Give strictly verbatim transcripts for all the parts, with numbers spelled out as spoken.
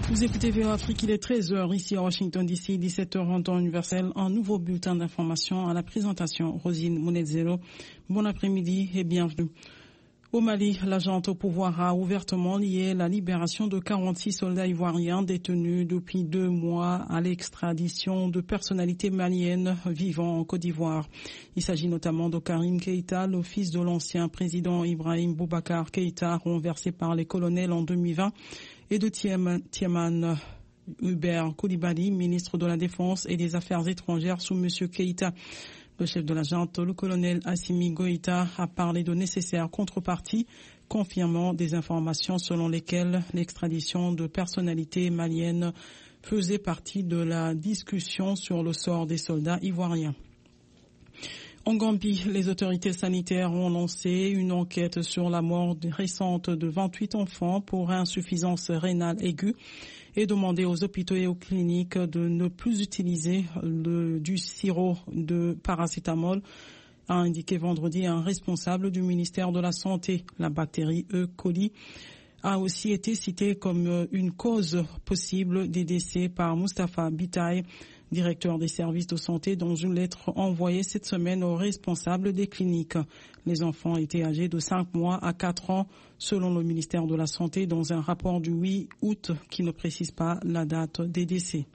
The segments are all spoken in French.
Vous écoutez V O A Afrique, il est treize heures ici à Washington D C, dix-sept heures en temps universel. Un nouveau bulletin d'information à la présentation. Rosine Mounezero, bon après-midi et bienvenue. Au Mali, la junte au pouvoir a ouvertement lié la libération de quarante-six soldats ivoiriens détenus depuis deux mois à l'extradition de personnalités maliennes vivant en Côte d'Ivoire. Il s'agit notamment de Karim Keïta, le fils de l'ancien président Ibrahim Boubacar Keïta, renversé par les colonels en deux mille vingt, et de Tiaman Hubert Koulibaly, ministre de la Défense et des Affaires étrangères sous M. Keïta. Le chef de la junte, le colonel Assimi Goïta, a parlé de nécessaires contreparties, confirmant des informations selon lesquelles l'extradition de personnalités maliennes faisait partie de la discussion sur le sort des soldats ivoiriens. En Gambie, les autorités sanitaires ont lancé une enquête sur la mort récente de vingt-huit enfants pour insuffisance rénale aiguë et demandé aux hôpitaux et aux cliniques de ne plus utiliser le, du sirop de paracétamol, a indiqué vendredi un responsable du ministère de la Santé. La bactérie E. coli a aussi été citée comme une cause possible des décès par Moustapha Bitaye, directeur des services de santé, dans une lettre envoyée cette semaine aux responsables des cliniques. Les enfants étaient âgés de cinq mois à quatre ans, selon le ministère de la Santé, dans un rapport du huit août qui ne précise pas la date des décès.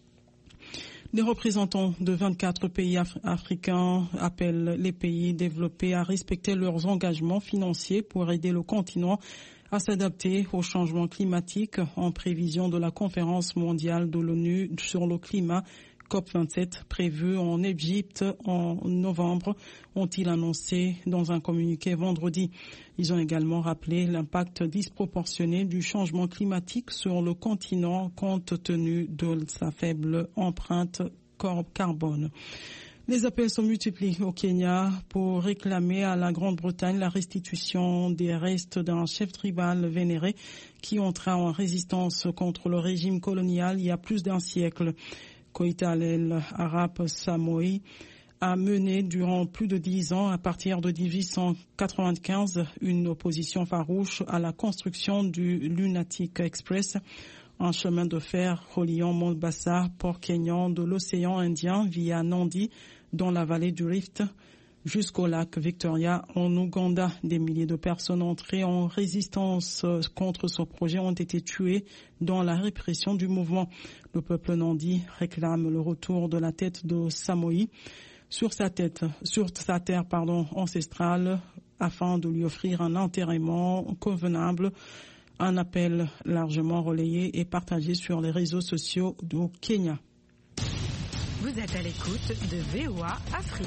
Les représentants de vingt-quatre pays af- africains appellent les pays développés à respecter leurs engagements financiers pour aider le continent à s'adapter au changement climatique en prévision de la conférence mondiale de l'ONU sur le climat C O P vingt-sept prévue en Égypte en novembre, ont-ils annoncé dans un communiqué vendredi. Ils ont également rappelé l'impact disproportionné du changement climatique sur le continent compte tenu de sa faible empreinte carbone. Les appels sont multipliés au Kenya pour réclamer à la Grande-Bretagne la restitution des restes d'un chef tribal vénéré qui entra en résistance contre le régime colonial il y a plus d'un siècle. Koita el-Arab Samoei a mené durant plus de dix ans, à partir de dix-huit cent quatre-vingt-quinze, une opposition farouche à la construction du Lunatic Express, un chemin de fer reliant Mombasa, port kényan de l'océan Indien via Nandi, dans la vallée du Rift, jusqu'au lac Victoria en Ouganda. Des milliers de personnes entrées en résistance contre ce projet ont été tuées dans la répression du mouvement. Le peuple Nandi réclame le retour de la tête de Samoei sur sa tête, sur sa terre, pardon, ancestrale, afin de lui offrir un enterrement convenable. Un appel largement relayé et partagé sur les réseaux sociaux du Kenya. Vous êtes à l'écoute de V O A Afrique.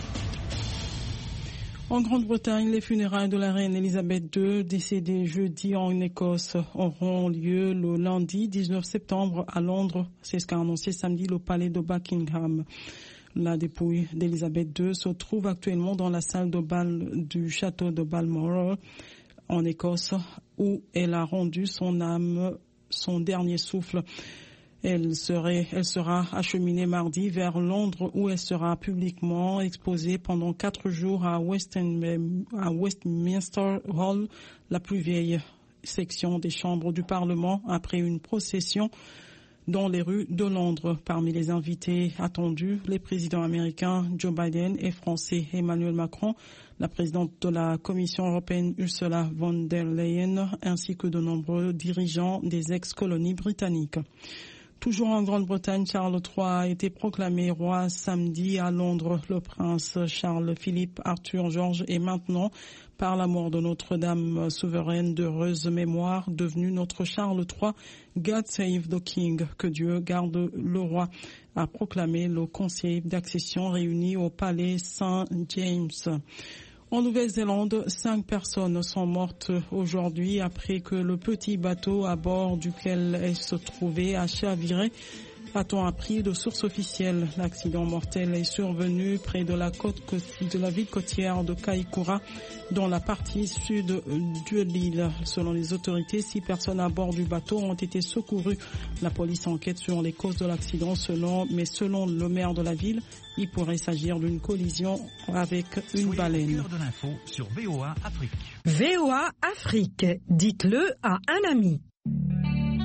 En Grande-Bretagne, les funérailles de la reine Elisabeth deux, décédée jeudi en Écosse, auront lieu le lundi dix-neuf septembre à Londres. C'est ce qu'a annoncé samedi le palais de Buckingham. La dépouille d'Elisabeth deux se trouve actuellement dans la salle de bal du château de Balmoral, en Écosse, où elle a rendu son âme, son dernier souffle. Elle serait, elle sera acheminée mardi vers Londres, où elle sera publiquement exposée pendant quatre jours à, Western, à Westminster Hall, la plus vieille section des chambres du Parlement, après une procession dans les rues de Londres. Parmi les invités attendus, les présidents américains Joe Biden et français Emmanuel Macron, la présidente de la Commission européenne Ursula von der Leyen, ainsi que de nombreux dirigeants des ex-colonies britanniques. Toujours en Grande-Bretagne, Charles trois a été proclamé roi samedi à Londres. Le prince Charles-Philippe Arthur George est maintenant, par la mort de Notre-Dame souveraine d'heureuse mémoire, devenu notre Charles trois. God save the King, que Dieu garde le roi, a proclamé le conseil d'accession réuni au palais Saint-James. En Nouvelle-Zélande, cinq personnes sont mortes aujourd'hui après que le petit bateau à bord duquel elles se trouvaient a chaviré, a-t-on appris de sources officielles. L'accident mortel est survenu près de la côte de la ville côtière de Kaikoura, dans la partie sud de l'île. Selon les autorités, six personnes à bord du bateau ont été secourues. La police enquête sur les causes de l'accident, selon, mais selon le maire de la ville, il pourrait s'agir d'une collision avec une baleine. De l'info sur V O A Afrique. V O A Afrique, dites-le à un ami.